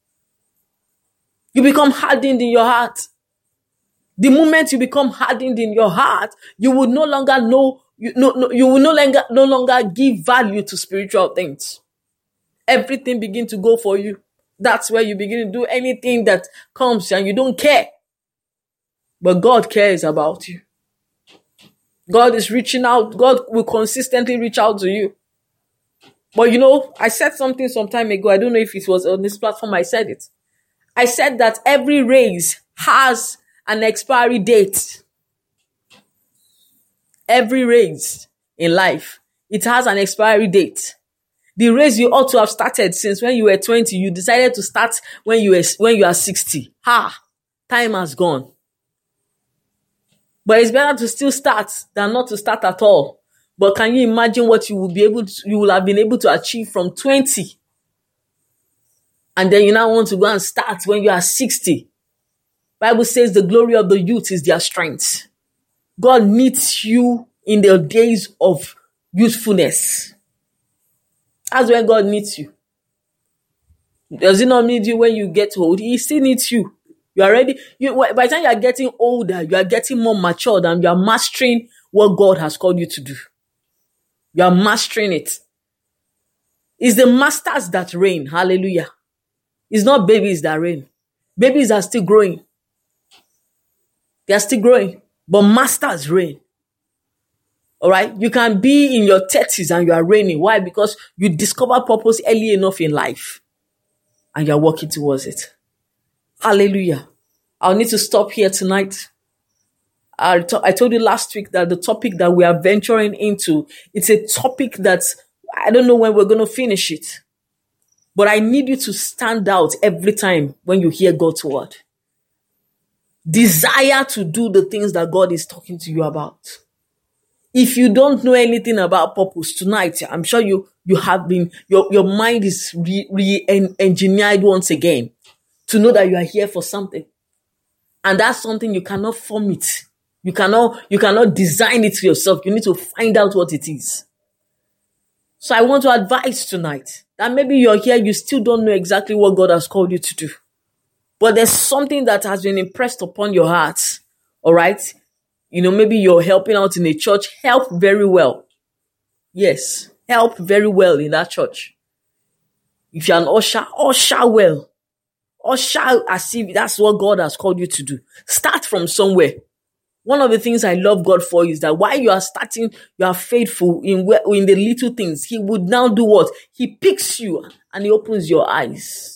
You become hardened in your heart. The moment you become hardened in your heart, you will no longer know, you, no, no, you will no longer, no longer give value to spiritual things. Everything begin to go for you. That's where you begin to do anything that comes and you don't care. But God cares about you. God is reaching out. God will consistently reach out to you. But you know, I said something some time ago. I don't know if it was on this platform I said it. I said that every race has an expiry date. Every race in life, it has an expiry date. The race you ought to have started since when you were twenty, you decided to start when you were, when you are sixty. Ha! Time has gone. But it's better to still start than not to start at all. But can you imagine what you will be able to, you will have been able to achieve from twenty? And then you now want to go and start when you are sixty. Bible says the glory of the youth is their strength. God needs you in the days of youthfulness. That's when God needs you. Does he not need you when you get old? He still needs you. You are ready. You, by the time you are getting older, you are getting more matured and you are mastering what God has called you to do. You are mastering it. It's the masters that reign. Hallelujah. It's not babies that reign. Babies are still growing. They are still growing. But masters reign. All right. You can be in your thirties and you are reigning. Why? Because you discover purpose early enough in life and you are working towards it. Hallelujah. I'll need to stop here tonight. I, to- I told you last week that the topic that we are venturing into, it's a topic that I don't know when we're going to finish it. But I need you to stand out every time when you hear God's word. Desire to do the things that God is talking to you about. If you don't know anything about purpose tonight, I'm sure you, you have been, your, your mind is re, re-engineered once again to know that you are here for something. And that's something you cannot form it. You cannot, you cannot design it to yourself. You need to find out what it is. So I want to advise tonight that maybe you're here, you still don't know exactly what God has called you to do. But there's something that has been impressed upon your heart. All right. You know, maybe you're helping out in a church. Help very well. Yes, help very well in that church. If you're an usher, usher well. Usher as if that's what God has called you to do. Start from somewhere. One of the things I love God for is that while you are starting, you are faithful in, in the little things. He would now do what? He picks you and he opens your eyes.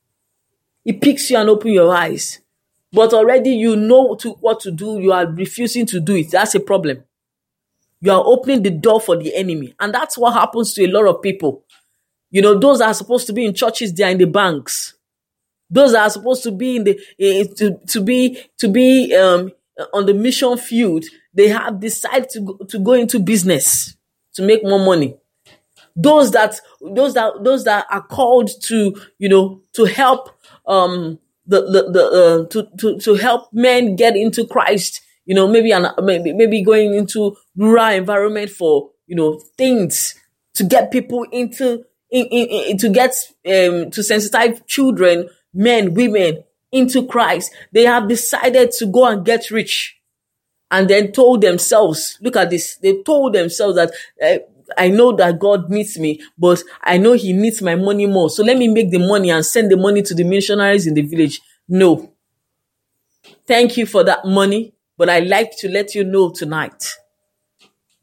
He picks you and opens your eyes. But already you know to, what to do. You are refusing to do it. That's a problem. You are opening the door for the enemy. And that's what happens to a lot of people. You know, those that are supposed to be in churches, they are in the banks. Those that are supposed to be in the, uh, to, to be, to be, um, on the mission field, they have decided to go, to go into business to make more money. Those that, those that, those that are called to, you know, to help, um, the, the, the, uh, to, to, to help men get into Christ, you know, maybe, an, maybe, maybe going into rural environment for, you know, things to get people into, in, in, in to get, um, to sensitize children, men, women into Christ. They have decided to go and get rich and then told themselves, look at this. They told themselves that, uh, I know that God needs me, but I know he needs my money more. So let me make the money and send the money to the missionaries in the village. No. Thank you for that money. But I like to let you know tonight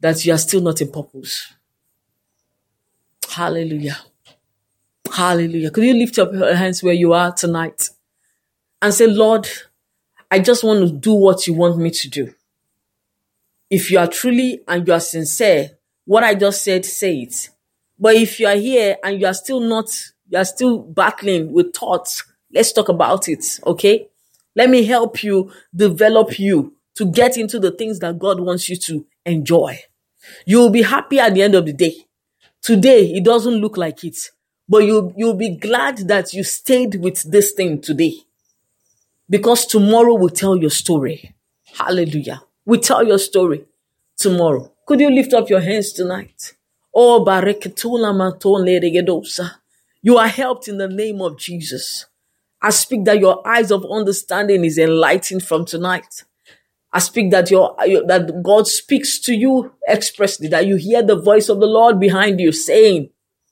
that you are still not in purpose. Hallelujah. Hallelujah. Could you lift up your hands where you are tonight and say, Lord, I just want to do what you want me to do. If you are truly and you are sincere, what I just said, say it. But if you are here and you are still not, you are still battling with thoughts, let's talk about it, okay? Let me help you develop you to get into the things that God wants you to enjoy. You will be happy at the end of the day. Today, it doesn't look like it, but you, you'll be glad that you stayed with this thing today. Because tomorrow will tell your story. Hallelujah. We tell your story tomorrow. Could you lift up your hands tonight? Oh, bareketula maton leregedosa. You are helped in the name of Jesus. I speak that your eyes of understanding is enlightened from tonight. I speak that your that God speaks to you expressly, that you hear the voice of the Lord behind you saying,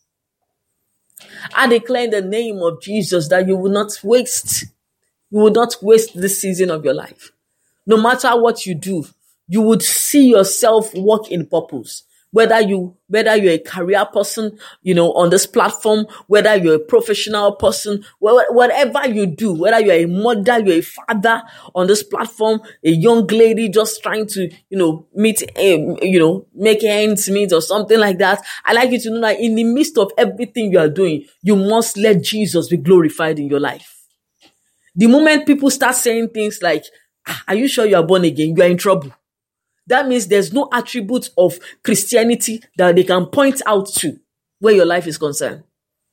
I declare in the name of Jesus that you will not waste, you will not waste this season of your life. No matter what you do, you would see yourself walk in purpose. Whether you, whether you're a career person, you know, on this platform, whether you're a professional person, whatever you do, whether you're a mother, you're a father on this platform, a young lady just trying to, you know, meet, um, you know, make ends meet or something like that. I like you to know that in the midst of everything you are doing, you must let Jesus be glorified in your life. The moment people start saying things like, are you sure you are born again? You are in trouble. That means there's no attribute of Christianity that they can point out to where your life is concerned.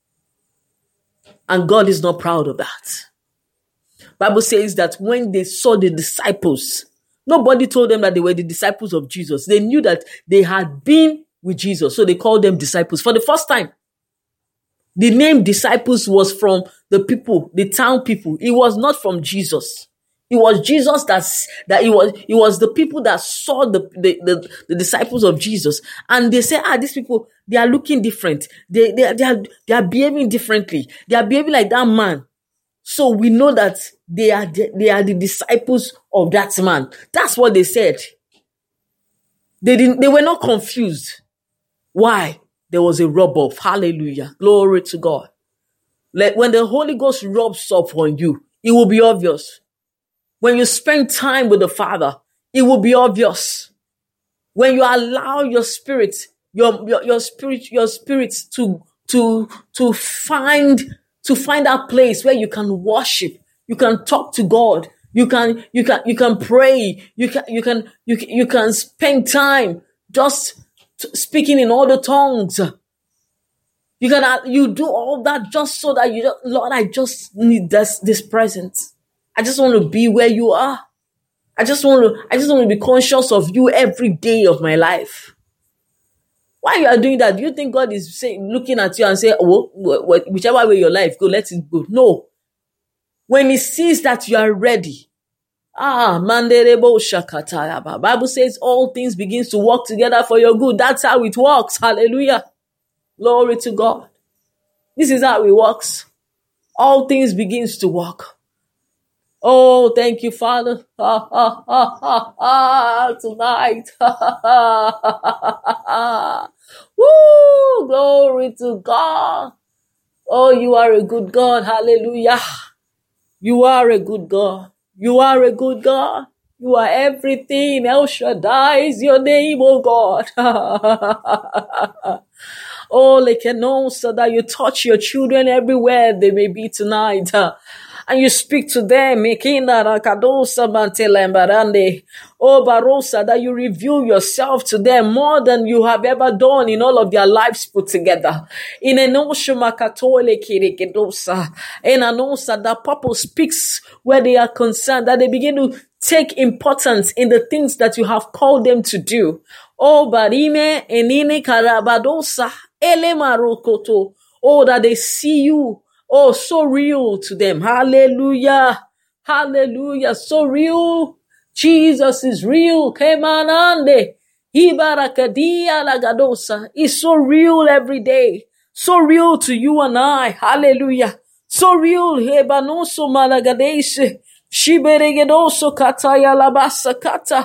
And God is not proud of that. Bible says that when they saw the disciples, nobody told them that they were the disciples of Jesus. They knew that they had been with Jesus. So they called them disciples for the first time. The name disciples was from the people, the town people. It was not from Jesus. It was Jesus that, that it was, it was the people that saw the, the, the, the disciples of Jesus. And they say, ah, these people, they are looking different. They, they, they are, they are behaving differently. They are behaving like that man. So we know that they are, the, they are the disciples of that man. That's what they said. They didn't, they were not confused. Why? There was a rub off. Hallelujah. Glory to God. Like when the Holy Ghost rubs off on you, it will be obvious. When you spend time with the Father, it will be obvious. When you allow your spirit, your, your, your spirit, your spirit to, to, to find, to find that place where you can worship, you can talk to God, you can, you can, you can pray, you can, you can, you can, you can spend time just speaking in all the tongues. You can, you do all that just so that you, Lord, I just need this, this presence. I just want to be where you are. I just want to, I just want to be conscious of you every day of my life. While you are doing that, do you think God is saying, looking at you and saying, oh, whichever way your life go, let it go? No. When he sees that you are ready, ah, manderebo shakatayaba. Bible says all things begins to work together for your good. That's how it works. Hallelujah. Glory to God. This is how it works. All things begins to work. Oh, thank you, Father. Ha, ha, ha, ha, ha, tonight. Ha, ha, ha, ha, ha. Woo, glory to God. Oh, you are a good God. Hallelujah. You are a good God. You are a good God. You are everything. El Shaddai is your name, oh God. Oh, like an so that you touch your children everywhere they may be tonight. And you speak to them, oh Barosa, that you reveal yourself to them more than you have ever done in all of their lives put together. In an Oshama Catholic, in an Osa, that purpose speaks where they are concerned, that they begin to take importance in the things that you have called them to do. Oh Barime, Enine Karabadosa, Ele Marokoto, oh, that they see you. Oh, so real to them. Hallelujah. Hallelujah. So real. Jesus is real. Kemanande. Ibarakadia lagadosa. It's so real every day. So real to you and I. Hallelujah. So real. Hebanoso malagadeshe. Shiberegedoso kataya labasa kata.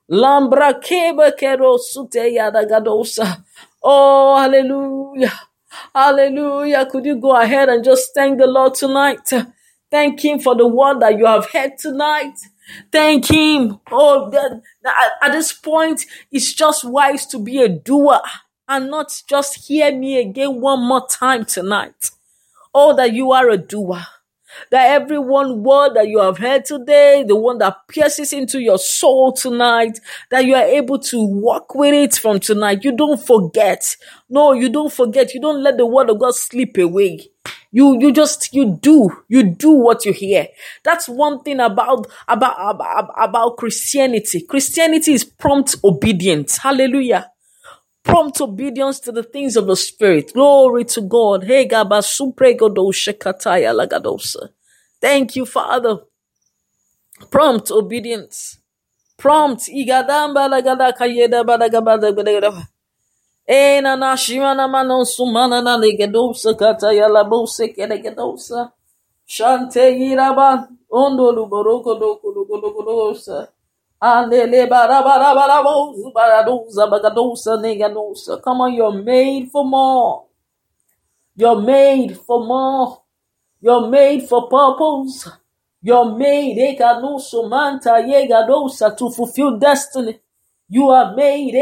Lambra keba kero sute yadagadosa. Oh, hallelujah. Hallelujah. Could you go ahead and just thank the Lord tonight? Thank him for the word that you have heard tonight. Thank him. Oh, that, that at this point, it's just wise to be a doer and not just hear me again one more time tonight. Oh, that you are a doer. That every one word that you have heard today, the one that pierces into your soul tonight, that you are able to walk with it from tonight. You don't forget. No, you don't forget. You don't let the word of God slip away. You, you just, you do, you do what you hear. That's one thing about, about, about, about Christianity. Christianity is prompt obedience. Hallelujah. Prompt obedience to the things of the Spirit. Glory to God. Hey, Gaba Supregodo Shekataya Lagadosa. Thank you, Father. Prompt obedience. Prompt. Igadamba Lagada Kayeda Badagabada. Ena na shimana manon sumana na legedosa Kataya Labose Kedegedosa. Shante Yiraba. Ondo Luboroko Doko Lugodosa. Come on, you're made for more. You're made for more. You're made for purpose. You're made to fulfill destiny. You are made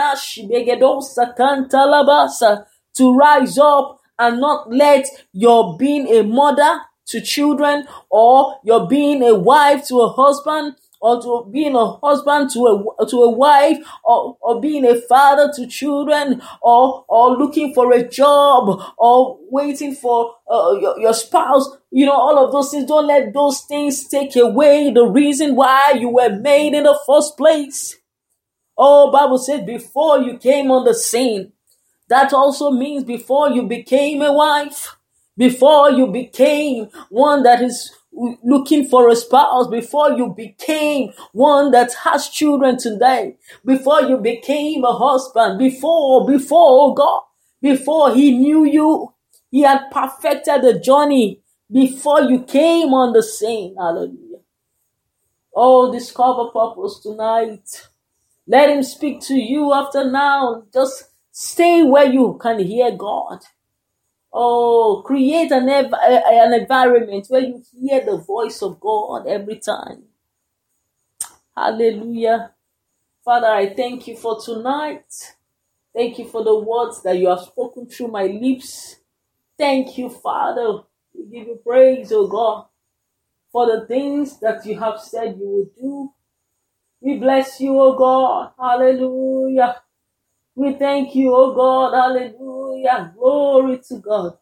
to rise up and not let your being a mother to children or your being a wife to a husband or to being a husband to a to a wife, or, or being a father to children, or or looking for a job, or waiting for uh, your, your spouse, you know, all of those things. Don't let those things take away the reason why you were made in the first place. Oh, Bible said before you came on the scene. That also means before you became a wife, before you became one that is looking for a spouse, before you became one that has children today, before you became a husband, before, before, oh God, before he knew you, he had perfected the journey before you came on the scene. Hallelujah. Oh, discover purpose tonight. Let him speak to you after now. Just stay where you can hear God. Oh, create an, ev- an environment where you hear the voice of God every time. Hallelujah. Father, I thank you for tonight. Thank you for the words that you have spoken through my lips. Thank you, Father. We give you praise, oh God, for the things that you have said you will do. We bless you, oh God. Hallelujah. We thank you, oh God. Hallelujah. Glory to God.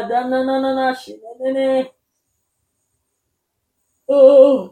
Oh,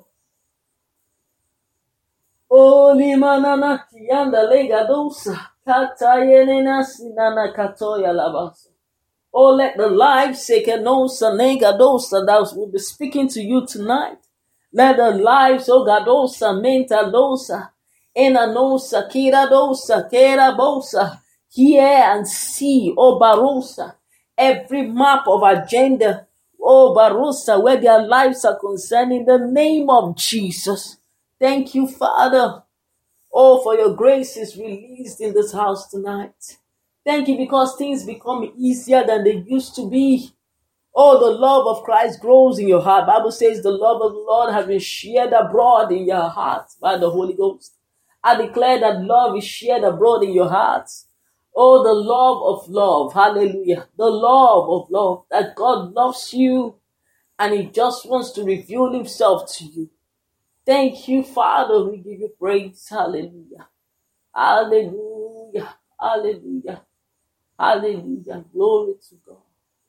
oh, limanana kianda legadosa. Katayenena sinana katoya labasa. Oh, let the life sekenosa negadosa that will be speaking to you tonight. Let the lives, oh gadosa, mentalosa. Enanosa, kiradosa, kerabosa, hear and see, oh Barosa, every map of agenda, oh Barosa, where their lives are concerned in the name of Jesus. Thank you, Father. Oh, for your grace is released in this house tonight. Thank you because things become easier than they used to be. Oh, the love of Christ grows in your heart. Bible says the love of the Lord has been shared abroad in your heart by the Holy Ghost. I declare that love is shared abroad in your hearts. Oh, the love of love. Hallelujah. The love of love. That God loves you and he just wants to reveal himself to you. Thank you, Father. We give you praise. Hallelujah. Hallelujah. Hallelujah. Hallelujah. Glory to God.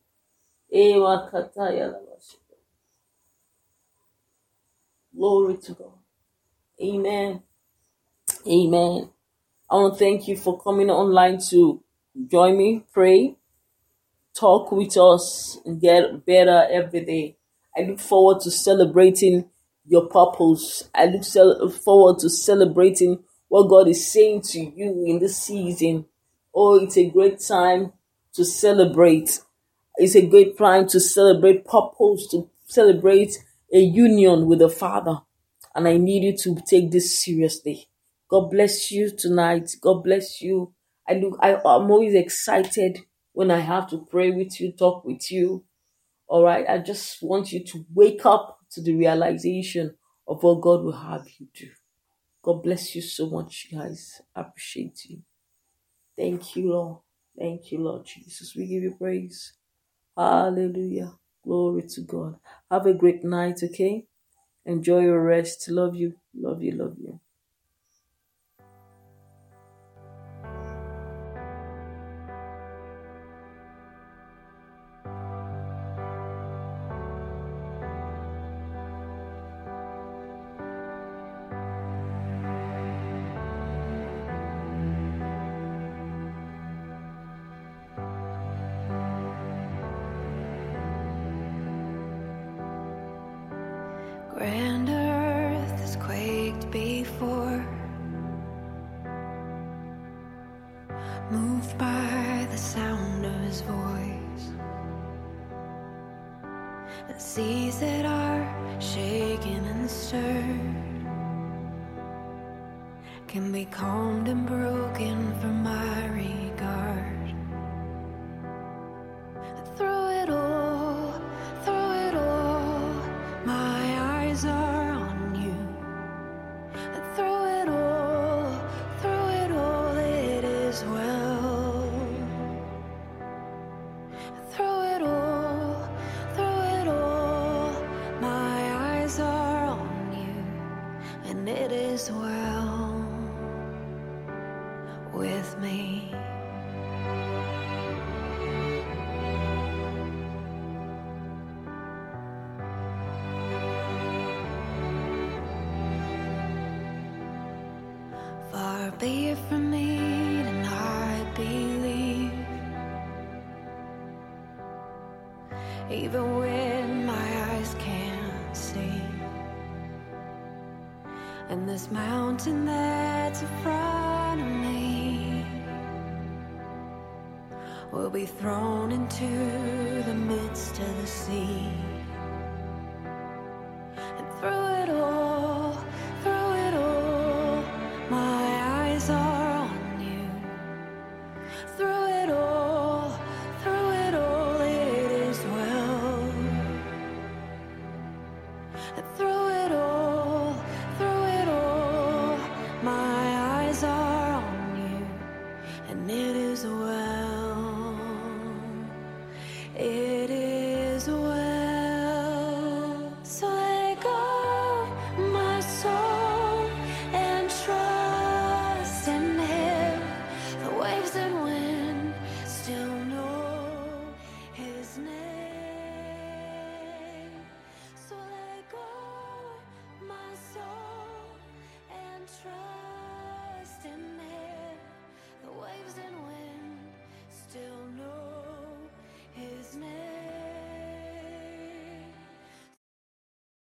Glory to God. Amen. Amen. I want to thank you for coming online to join me, pray, talk with us, and get better every day. I look forward to celebrating your purpose. I look cel- forward to celebrating what God is saying to you in this season. Oh, it's a great time to celebrate. It's a great time to celebrate purpose, to celebrate a union with the Father. And I need you to take this seriously. God bless you tonight. God bless you. I look, I, I'm always excited when I have to pray with you, talk with you. All right. I just want you to wake up to the realization of what God will have you do. God bless you so much, guys. I appreciate you. Thank you, Lord. Thank you, Lord Jesus. We give you praise. Hallelujah. Glory to God. Have a great night, okay? Enjoy your rest. Love you. Love you. Love you. Grand earth has quaked before, moved by the sound of his voice. The seas that are shaken and stirred can be calmed and broken for my regard. Through it all, through it all, my eyes are on you. Through it all, through it all, it is well. Through it all, through it all, my eyes are on you, and it is well with me. Far be it from me to not believe, even when my eyes can't see. And this mountain that's in front of me will be thrown into the midst of the sea. And through it all, through it all, my eyes are on you. Through it all, through it all, it is well. And through it all,